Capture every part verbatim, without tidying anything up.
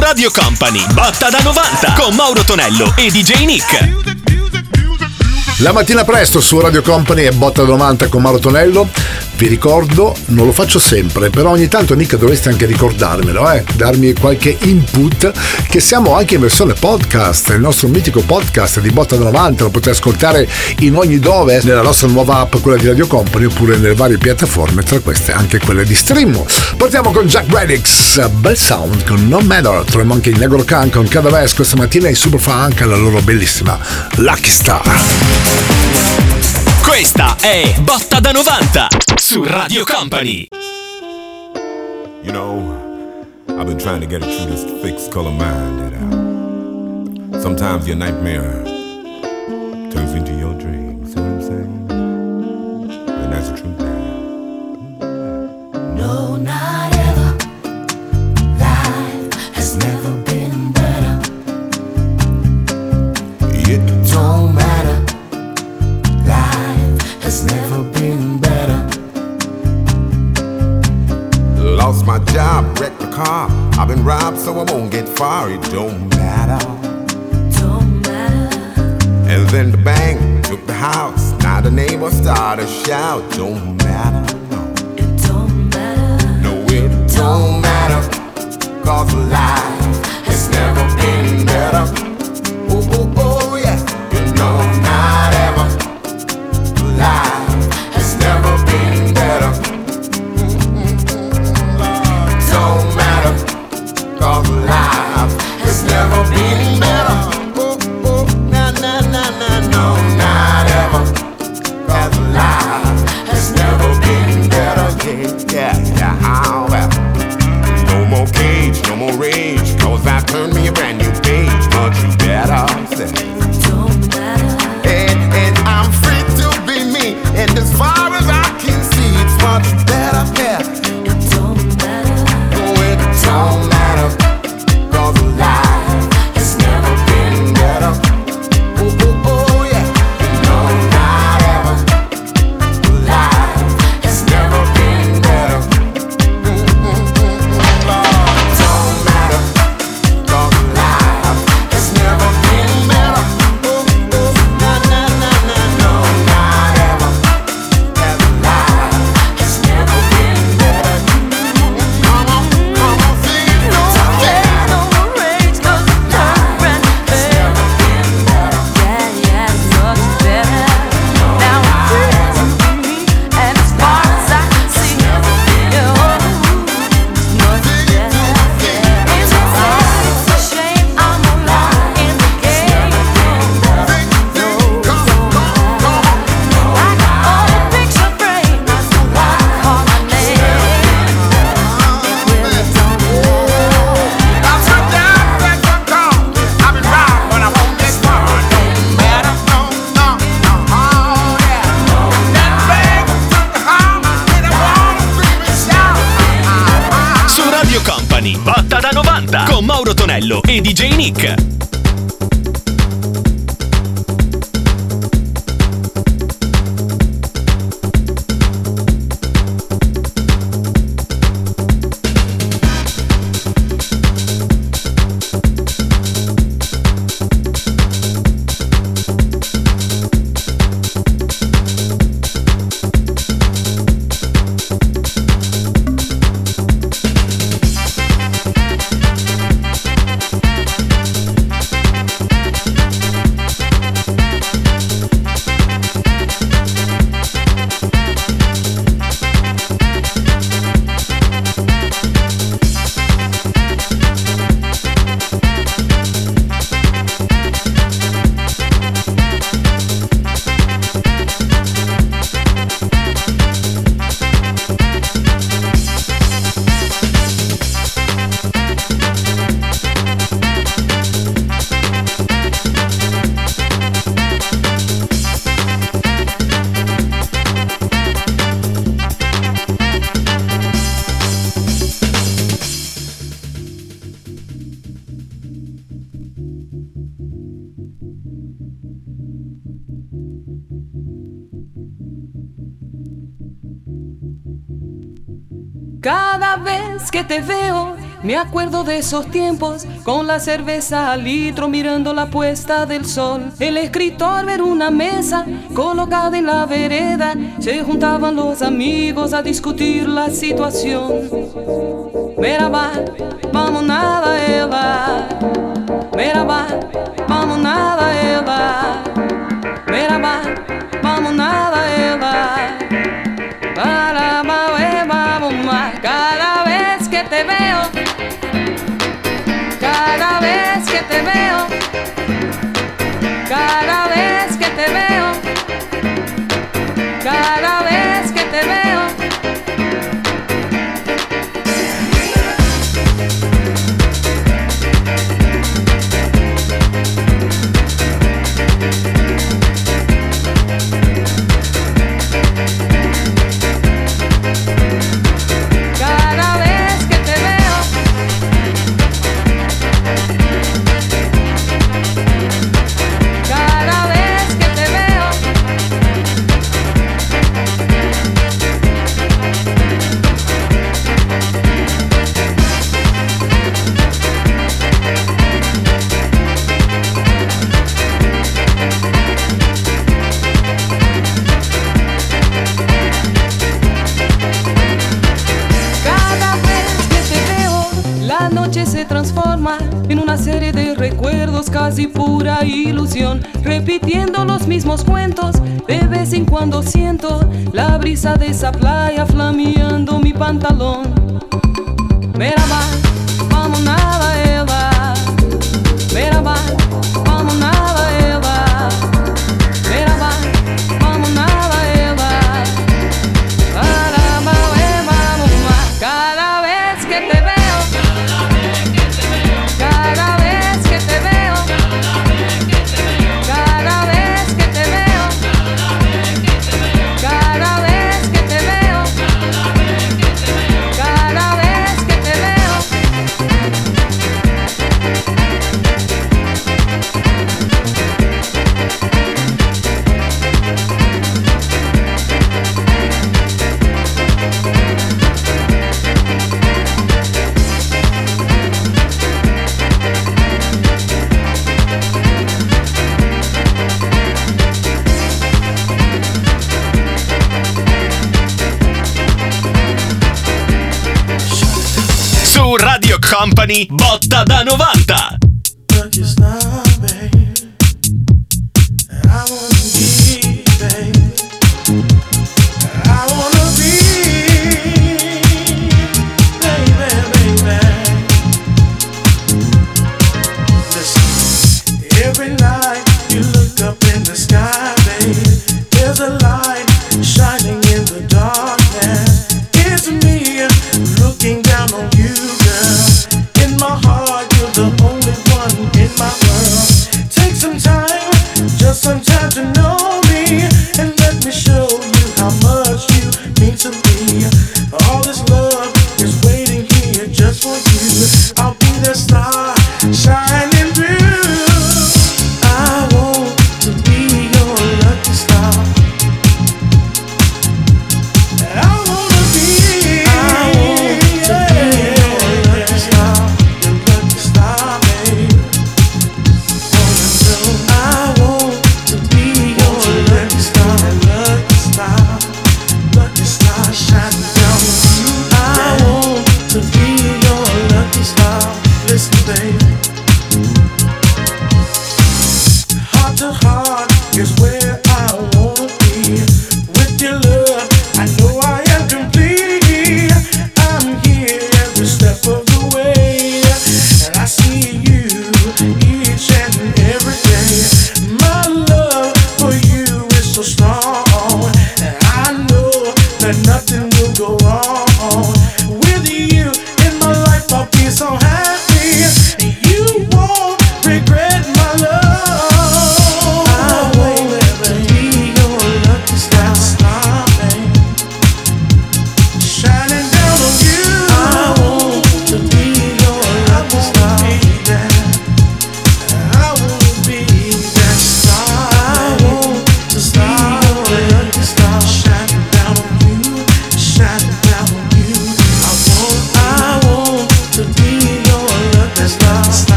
Radio Company, Botta da novanta con Mauro Tonello e D J Nick. La mattina presto su Radio Company e Botta da novanta con Mauro Tonello. Vi ricordo, non lo faccio sempre, però ogni tanto Nick dovreste anche ricordarmelo, eh, darmi qualche input, che siamo anche in versione podcast, il nostro mitico podcast di Botta da novanta, lo potete ascoltare in ogni dove, nella nostra nuova app, quella di Radio Company, oppure nelle varie piattaforme, tra queste anche quelle di stream. Partiamo con Jack Reddix, Bell Sound con No Matter, troviamo anche il Negro Khan con Cadaves questa mattina e Superfunk, la loro bellissima Lucky Star. Questa è Botta da novanta su Radio Company. You know, I've been trying to get it through this fixed color mind that uh, sometimes your nightmare turns into your dream. See what I'm saying? And that's the truth, man. No, not ever. Life has never been better. It Don't matter. Life has never been better. lost my job, wrecked the car. I've been robbed, so I won't get far. It don't matter. Don't matter. And then the bank took the house. Now the neighbors start to shout. Don't matter. No, It don't matter. no, it don't matter. Cause life has never been better. Oh, oh, oh, yeah. You know, not ever. Life has never been better. Don't matter. Cause life has never been better. Oh, oh, na, na, na, na, no, not ever. Cause life has never been better. Yeah, yeah, yeah, oh, well. No more cage, no more rage. Cause I turned me a brand new page. Much better. Say. Don't matter. And, and I'm free to be me. And as far as I can see, it's much better. Yeah. It don't matter. Oh, it don't matter. Cause life has never been better. Oh, oh, oh, yeah. No, not ever. Life has never been better. Don't matter. Cause life has never been better. Oh, oh, na, na, na, na, no, not ever. Cause life has never been better. Come on, come on, sing it. No, yeah. No more rage, 'cause it turned brand new. Never been better. Yeah, yeah, it's much better. Now I'm free to be me, and as far as I can see, yeah, oh, it's much better. It's a sad, it's a shame I'm alive in the game. No, don't matter. I got all the picture frames, that's the one I call my name. It really don't matter. I've been down, back on call. I've been robbed, but I won't get far. Don't matter, no, no, no, oh yeah. That bag took the house, and I wanna scream and shout. Su Radio Company, Botta da novanta con Mauro Tonello e D J Nick. Cada vez que te veo Me acuerdo de esos tiempos, con la cerveza al litro mirando la puesta del sol. El escritor ver una mesa colocada en la vereda, se juntaban los amigos a discutir la situación. Merhaba, vamos nada ela. Merhaba, vamos nada ela. Merhaba, vamos nada ela. Para, vamos más. Cada vez que te veo, cada vez que te veo, cada vez que te veo, cada vez que te veo. Cada vez que te veo, cada vez que te veo, cada vez que te veo, la noche se transforma en una serie de recuerdos, casi pura ilusión, repitiendo los mismos cuentos. De vez en cuando siento la brisa de esa playa flameando mi pantalón. Merhaba, vamos nada ela. Merhaba, vamos nada ela. Merhaba, vamos nada ela. Para, vamos más. Cada vez que te veo, cada vez que te veo, cada vez que te veo, cada vez que te veo, cada vez que te veo. Su Radio Company, botta da novanta. Look, you stop, babe. And I wanna be, babe. And I wanna be, baby, baby. Listen, every night you look up in the sky, babe. There's a light shining in the darkness. It's me looking down on you, girl. In my heart, you're the only one in my world.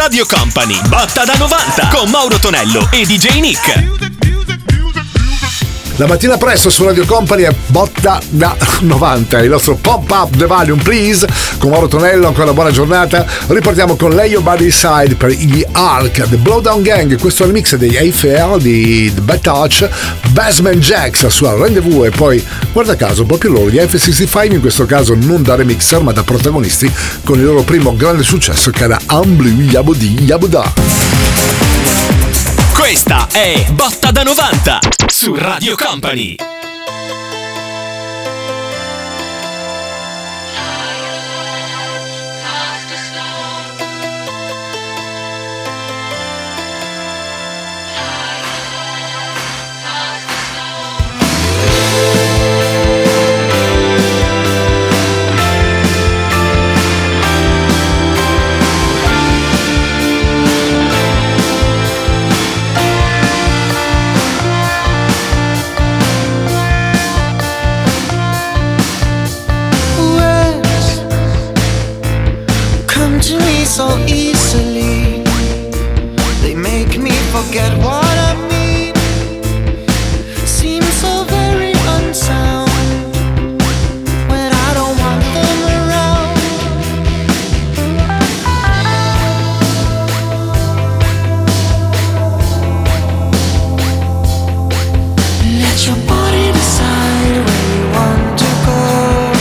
Radio Company. Botta da novanta con Mauro Tonello e D J Nick. La mattina presto su Radio Company è Botta da novanta, il nostro Pump Up the Volume Please con Mauro Tonello. Ancora buona giornata. Riportiamo con Lay Your Body Side per gli Ark, The Blowdown Gang. Questo è il mix degli A F L di The Bad Touch, Basement Jaxx, la sua Rendezvous, e poi guarda caso proprio loro, gli F sessantacinque, in questo caso non da remixer ma da protagonisti, con il loro primo grande successo che era Unblue Yabudi Yabuda. Questa è Botta da novanta su Radio Company. So easily, they make me forget what I mean. Seem so very unsound when I don't want them around. Let your body decide where you want to go.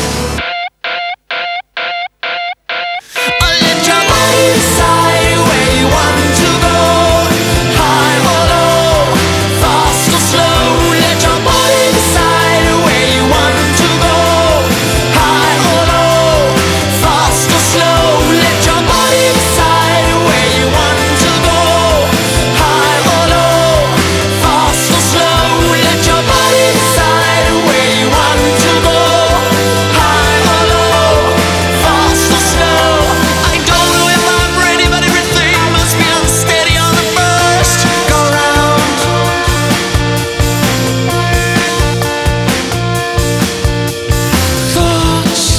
Decide where you want to go, high or low, fast or slow. Let your body decide where you want to go, high or low, fast or slow. Let your body decide where you want to go, high or low, fast or slow. Let your body decide where you want to go, high or low, fast or slow. I don't know if I'm ready, but everything must be unsteady on the first go round. Thoughts,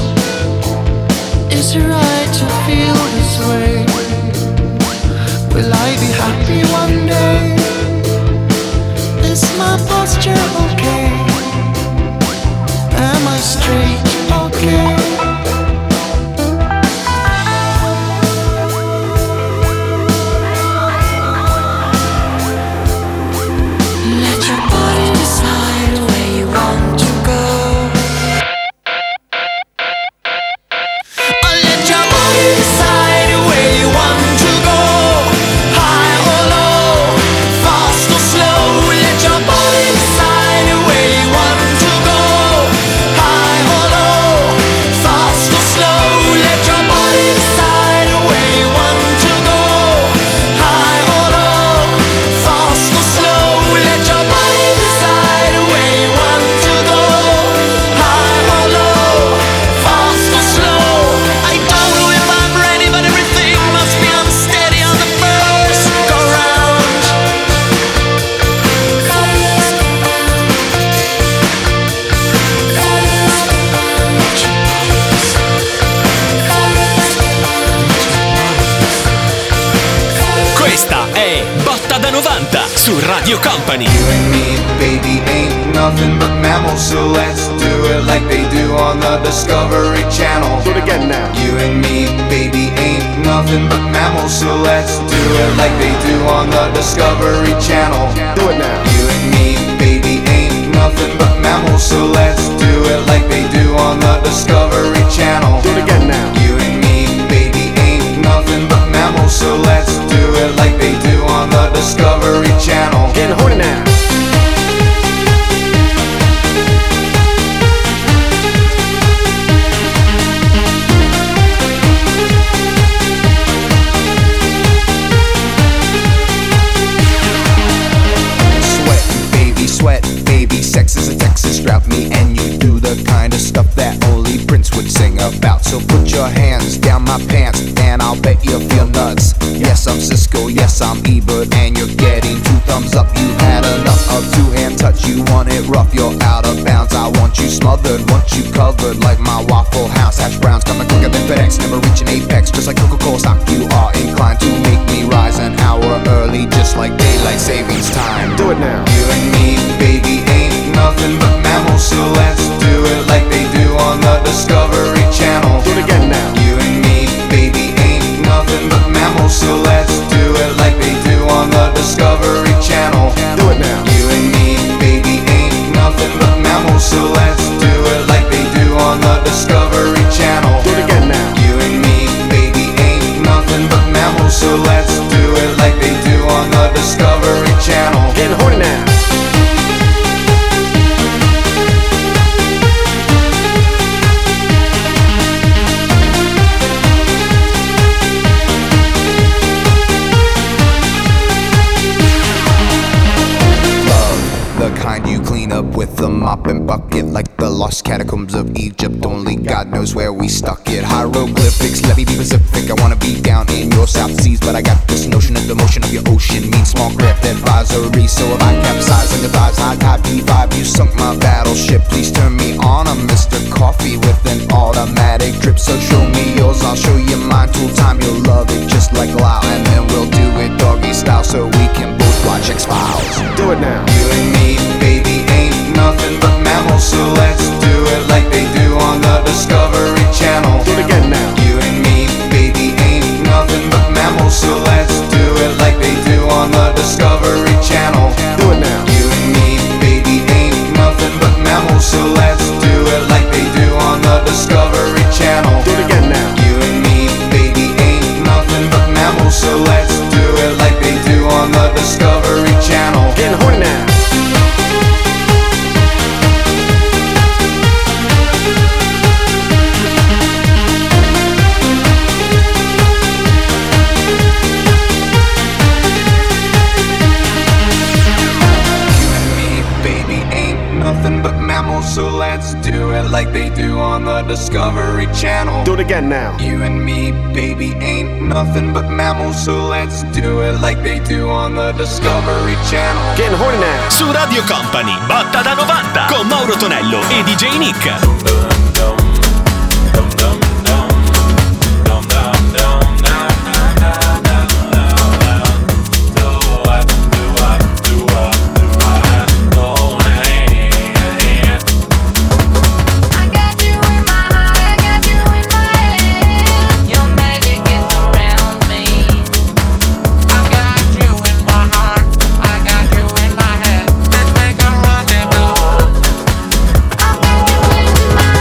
is it right to feel this way? Will I be happy one day? Is my posture okay? Am I straight okay? Let your body decide where you want to go. Let your body decide where you want to go, high or low, fast or slow. Let your body decide where you want to go, high or low, fast or slow. Let your body decide where you want to go, high or low, fast or slow. Let your body decide where you want to go, high or low, fast or slow. I don't know if I'm ready, but everything must be unsteady on the first go round. Questa è Botta da novanta su Radio Company. You and me, baby, ain't nothing but mammals, so let's do it like they do on the Discovery Channel. Do it again now. You and me, baby, ain't nothing but mammals, so let's do it like they do on the Discovery Channel. Do it now. You and me, baby, ain't nothing but mammals, so let's do it like they do on the Discovery Channel. Do it again now. You and me, baby, ain't nothing but mammals, so let's do it like they do on the Discovery Channel. Get horny now. Sweat, baby, sweat, baby, sex is a Texas drought. Me and you do the kind of stuff that only Prince would sing about. So put your hands down my pants and I'll bet you feel nuts. Yes, I'm Cisco, yes, I'm Ebert, and you're getting two thumbs up. You had enough of two-hand touch, you want it rough, you're out of bounds. I want want you smothered, want you covered like my Waffle House hash browns. Coming quicker than FedEx, never reaching apex. Just like Coca-Cola stock, you are inclined to make me rise an hour early, just like daylight savings time. Do it now. You and me, baby, ain't nothing but mammals, so let's do it like they do on the Discovery Channel. Do it again now. You and me, baby, ain't nothing but mammals, so let's do it like they do on the Discovery Channel. Do it now. You and me, baby, ain't nothing but mammals, so let's do it like they do on the Discovery Channel. Do it again now. You and me, baby, ain't nothing but mammals, so let's do it like they do on the Discovery Channel. Getting horny now. The kind you clean up with a mop and bucket, like the lost catacombs of Egypt. Only God knows where we stuck it. Hieroglyphics, let me be Pacific. I wanna be down in your South Seas, but I got this notion of the motion of your ocean means small craft advisory. So if I capsize and advise high tide B five, you sunk my battleship. Please turn me on. I'm Mister Coffee with an automatic drip. So show me yours, I'll show you mine. Tool time, you'll love it just like Lao, and then we'll do it doggy style so we can both watch X-Files. Do it now. You and me, baby, ain't nothing but mammals, so let's do it like they do on the Discovery Channel. Do it again now. You and me, baby, ain't nothing but mammals, so let's do it like they do on the Discovery Channel. Do it now. You and me, baby, ain't nothing but mammals, so let's do it like they do on the Discovery Channel. Do it again now. You and me, baby, ain't nothing but mammals, so let's do it like they do on the Discovery Channel. Getting horny now. Nothing but mammals, so let's do it like they do on the Discovery Channel. Do it again now. You and me, baby, ain't nothing but mammals, so let's do it like they do on the Discovery Channel. Getting horny now. Su Radio Company, botta da novanta con Mauro Tonello e D J Nick. My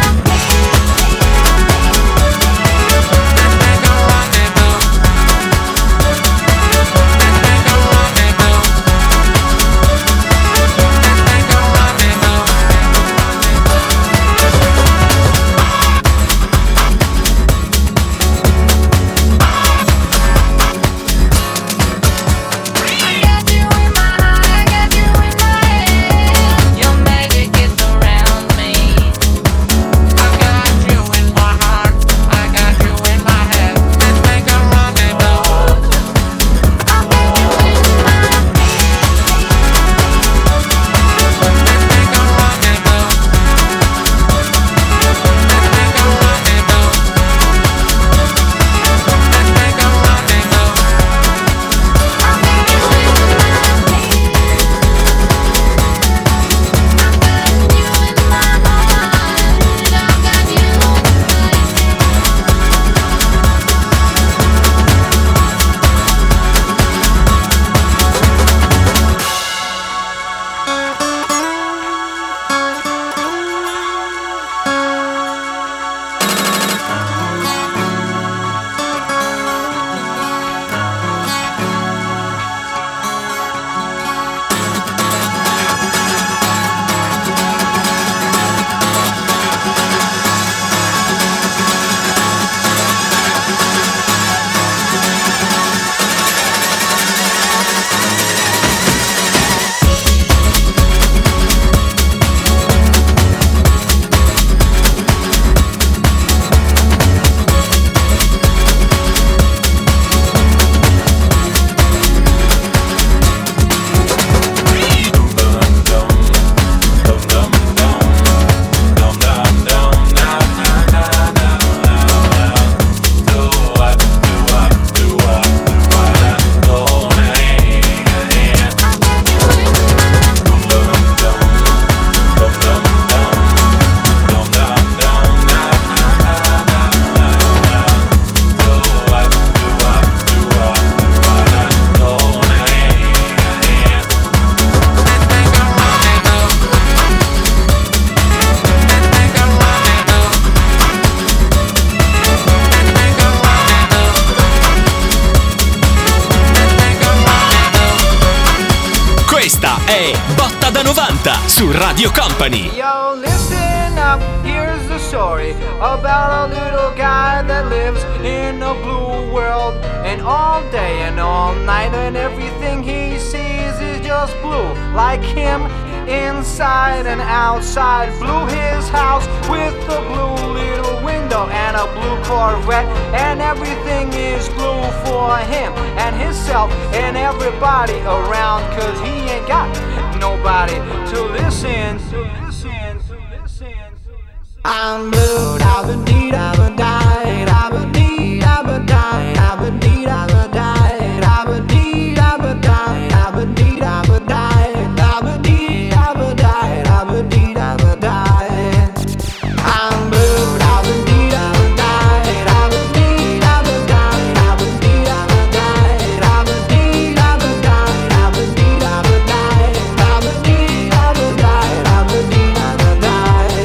Botta da novanta su Radio Company. Yo, listen up, here's the story about a little guy that lives in a blue world. And all day and all night and everything he sees is just blue. Like him, inside and outside. Blue his house with a blue little window and a blue Corvette. And everything is blue for him and himself and everybody around. Cause he ain't got nobody to listen, to listen, to listen, to listen. I'm blue, da-ba-dee, da-ba-die, da-ba-dee, da-ba-die, da-ba-dee, da-ba-die, da-ba-dee, da-ba-die, da-ba-dee, da-ba-die, da-ba-dee, da-ba-die, da-ba-dee, da-ba-die. I'm blue, da-ba-dee, da-ba-die, da-ba-dee, da-ba-die, da-ba-dee, da-ba-die, da-ba-dee, da-ba-die, da-ba-dee, da-ba-die, da-ba-dee, da-ba-die, da-ba-dee, da-ba-die.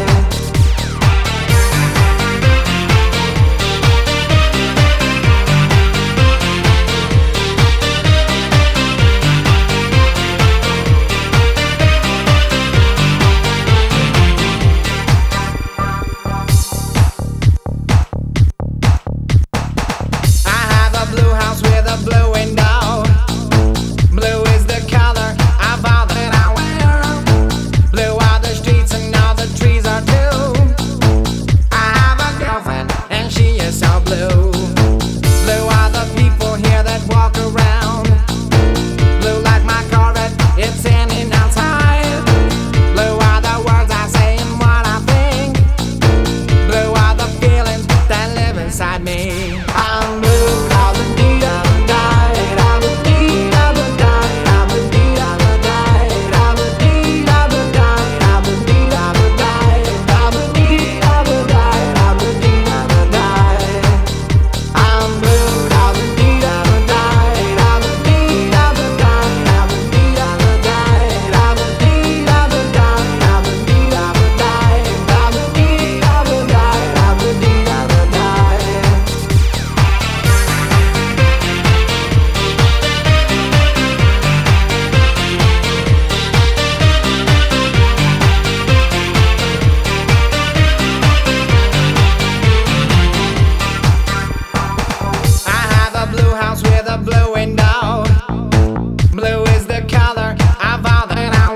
I have a blue house with a blue window. Blue is the color of all that I wear. Blue are the streets and all the trees are too. I have a girlfriend and she is so blue. Blue are the people here that walk around. Blue like my Corvette, it's in and outside. Blue are the words I say and what I think. Blue are the feelings that live inside me. I'm blue, da-ba-dee, da-ba-die, da-ba-dee, da-ba-die, da-ba-dee, da-ba-die, da-ba-dee, da-ba-die, da-ba-dee, da-ba-die, da-ba-dee, da-ba-die, da-ba-dee, da-ba-die. I'm blue, da-ba-dee, da-ba-die, da-ba-dee, da-ba-die, da-ba-dee, da-ba-die, da-ba-dee, da-ba-die, da-ba-dee, da-ba-die, da-ba-dee, da-ba-die, da-ba-dee, da-ba-die. I have a blue house with a blue window. Blue is the color of all that I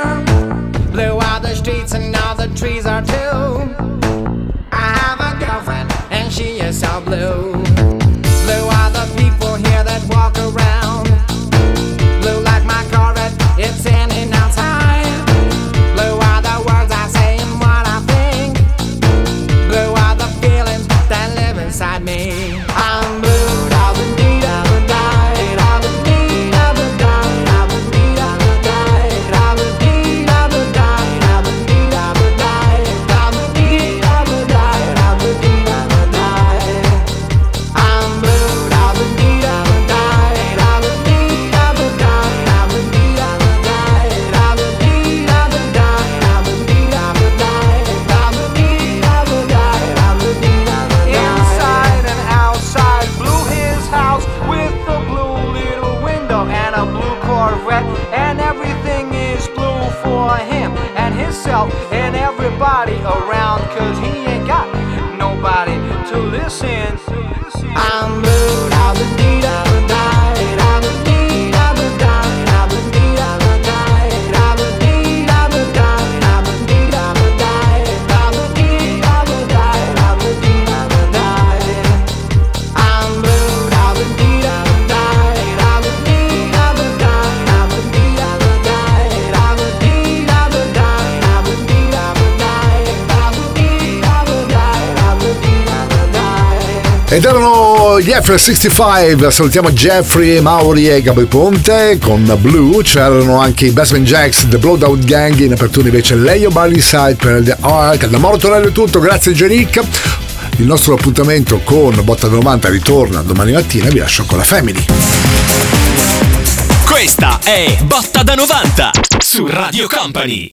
wear. Blue are the streets and all the trees are too. I have a girlfriend and she is so blue. Blue are the people here that walk around. Blue like my Corvette, it's in and outside. Blue are the words I say and what I think. Blue are the feelings that live inside me. I'm blue, da-ba-dee, da-ba-die, da-ba-dee, da-ba-die, da-ba-dee, da-ba-die, da-ba-dee, da-ba-die, da-ba-dee, da-ba-die, da-ba-dee, da-ba-die, da-ba-dee, da-ba-die. I'm blue, da-ba-dee, da-ba-die, da-ba-dee, da-ba-die, da-ba-dee, da-ba-die, da-ba-dee, da-ba-die, da-ba-dee, da-ba-die, da-ba-dee, da-ba-die, da-ba-dee, da-ba-die. Inside and outside, blue his house with a blue little window and a blue Corvette. And everything is blue for him and himself and everybody around. Cause he ain't got nobody to listen. I'm blue, da-ba-dee, da-ba-die, da-ba-dee, da-ba-die, da-ba-dee, da-ba-die, da-ba-dee, da-ba-die, da-ba-dee, da-ba-die, da-ba-dee, da-ba-die, da-ba-dee, da-ba-die. I'm blue, da-ba-dee, da-ba-die, da-ba-dee, da-ba-die, da-ba-dee, da-ba-die, da-ba-dee, da-ba-die, da-ba-dee, da-ba-die, da-ba-dee, da-ba-die, da-ba-dee, da-ba-die. Ed erano gli F sessantacinque, salutiamo Jeffrey, Mauri e Gabri Ponte con Blue. C'erano anche i Basement Jacks, The Blowdown Gang, in apertura invece Leo Barlyside per The Ark. Da Mauro Tonello è tutto, grazie Genic. Il nostro appuntamento con Botta da novanta ritorna domani mattina, vi lascio con la Family. Questa è Botta da novanta su Radio Company.